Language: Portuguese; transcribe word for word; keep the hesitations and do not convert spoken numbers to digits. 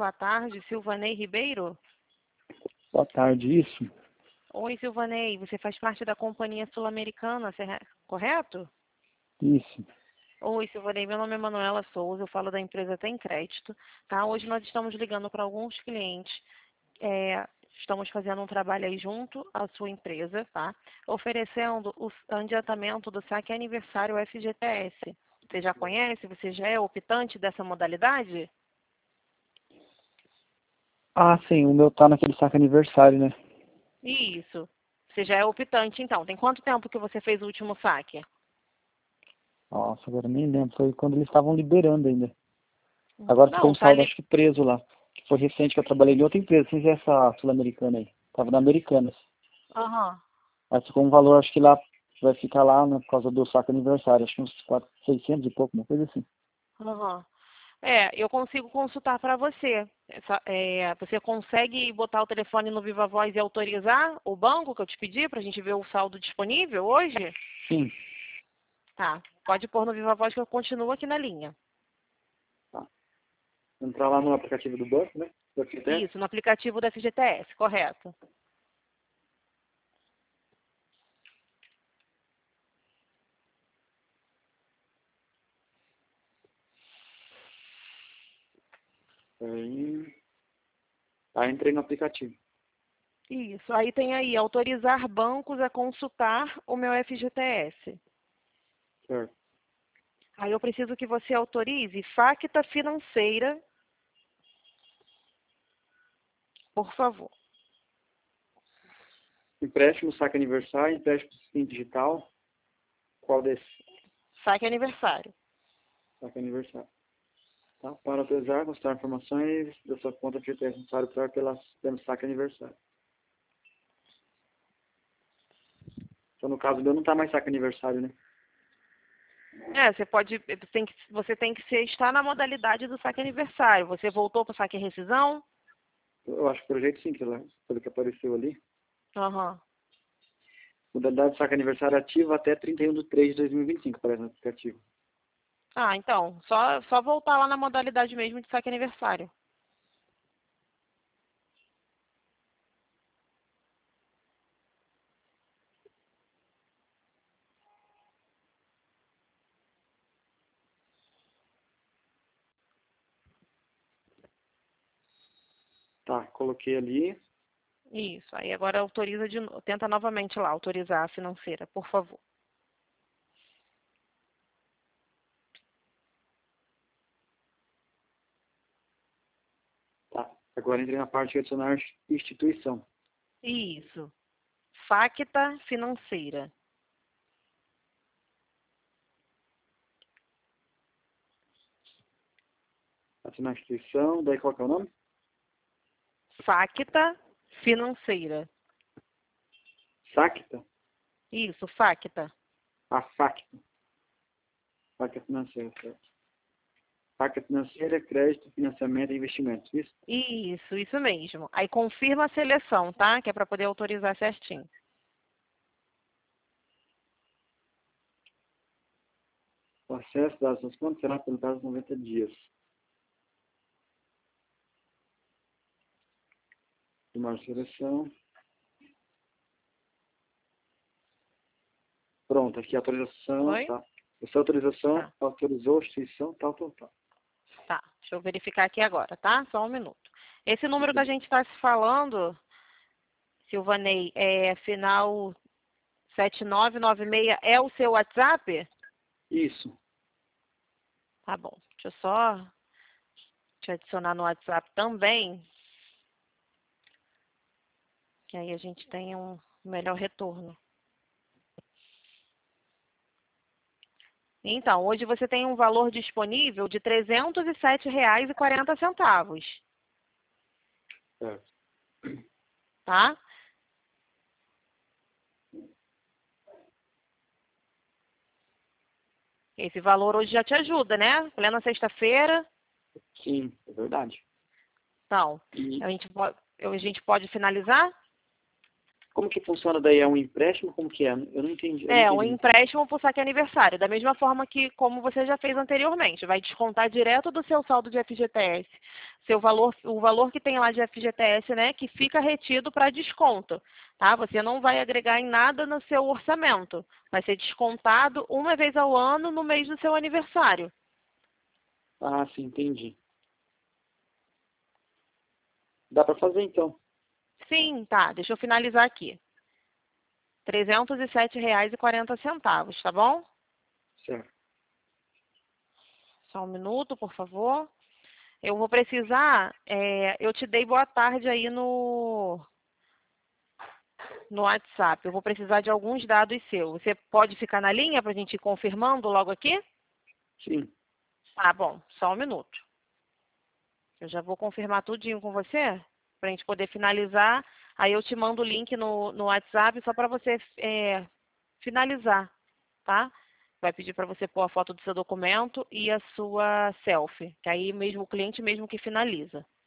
Boa tarde, Silvanei Ribeiro. Boa tarde, isso? Oi, Silvanei, você faz parte da Companhia Sul-Americana, correto? Isso. Oi, Silvanei, meu nome é Manuela Souza, eu falo da empresa Tem Crédito, tá? Hoje nós estamos ligando para alguns clientes, é, estamos fazendo um trabalho aí junto à sua empresa, tá? Oferecendo o adiantamento do saque aniversário F G T S. Você já conhece? Você já é optante dessa modalidade? Ah, sim, o meu tá naquele saque aniversário, né? Isso. Você já é optante, então. Tem quanto tempo que você fez o último saque? Nossa, agora nem lembro. Foi quando eles estavam liberando ainda. Agora ficou Não, um tá saldo, ali. acho que preso lá. Que foi recente que eu trabalhei em outra empresa, sem ser essa sul-americana aí. Tava na Americanas. Aham. Mas ficou um valor, acho que lá vai ficar lá, né, por causa do saque aniversário. Acho que uns quatro, seiscentos e pouco, uma coisa assim. Aham. É, eu consigo consultar para você. Essa- é, você consegue botar o telefone no Viva Voz e autorizar o banco que eu te pedi para a gente ver o saldo disponível hoje? Sim. Tá. Pode pôr no Viva Voz que eu continuo aqui na linha. Tá. Entrar lá no aplicativo do banco, né? Do F G T S. Isso, no aplicativo da F G T S, correto. Aí, aí entrei no aplicativo. Isso. Aí tem aí, autorizar bancos a consultar o meu F G T S. Certo. Aí eu preciso que você autorize Facta Financeira, por favor. Empréstimo, saque aniversário, empréstimo sim digital. Qual desse? Saque aniversário. Saque aniversário. Tá? Para autorizar, consultar informações da sua conta de F G T S necessário para pela, pelo saque aniversário. Então, no caso meu, não está mais saque aniversário, né? É, você pode, tem que, você tem que ser, estar na modalidade do saque aniversário. Você voltou para o saque rescisão? Eu acho que pelo jeito sim, que lá, pelo que apareceu ali. Aham. Modalidade de saque aniversário ativa até trinta e um de três de dois mil e vinte e cinco, aparece no aplicativo. Ah, então, só, só voltar lá na modalidade mesmo de saque aniversário. Tá, coloquei ali. Isso. Aí agora autoriza de novo. Tenta novamente lá, autorizar a financeira, por favor. Tá. Agora entrei na parte de adicionar instituição. Isso. Facta Financeira. Adicionar instituição, daí qual que é o nome? Facta Financeira. Sacta? Isso, Facta. A Facta. Facta financeira, certo. Facta financeira, crédito, financiamento e investimentos, isso? Isso, isso mesmo. Aí confirma a seleção, tá? Que é para poder autorizar certinho. O acesso das suas contas será pelo prazo de noventa dias. Tomar seleção. Pronto, aqui a autorização, Oi? tá. Essa autorização Tá, autorizou a instituição, tal, tal, tal. tá. Deixa eu verificar aqui agora, tá? Só um minuto. Esse número que a gente está se falando, Silvanei, é final sete nove nove seis, é o seu WhatsApp? Isso. Tá bom. Deixa eu só te adicionar no WhatsApp também, que aí a gente tem um melhor retorno. Então, hoje você tem um valor disponível de trezentos e sete reais e quarenta centavos, Certo. tá? Esse valor hoje já te ajuda, né? Plena sexta-feira. Sim, é verdade. Então, E a gente, po- a gente pode finalizar? Como que funciona daí? É um empréstimo? Como que é? Eu não entendi. Eu não É, um entendi. empréstimo por saque aniversário, da mesma forma que como você já fez anteriormente. Vai descontar direto do seu saldo de F G T S. Seu valor, o valor que tem lá de F G T S, né, que fica retido para desconto, tá? Você não vai agregar em nada no seu orçamento. Vai ser descontado uma vez ao ano no mês do seu aniversário. Ah, sim, entendi. Dá para fazer então. Sim, tá. Deixa eu finalizar aqui. trezentos e sete reais e quarenta centavos, tá bom? Certo. Só um minuto, por favor. Eu vou precisar, é, eu te dei boa tarde aí no, no WhatsApp. Eu vou precisar de alguns dados seus. Você pode ficar na linha para a gente ir confirmando logo aqui? Sim. Tá bom, só um minuto. Eu já vou confirmar tudinho com você, para a gente poder finalizar. Aí eu te mando o link no, no WhatsApp só para você é, finalizar, tá? Vai pedir para você pôr a foto do seu documento e a sua selfie, que aí mesmo o cliente mesmo que finaliza.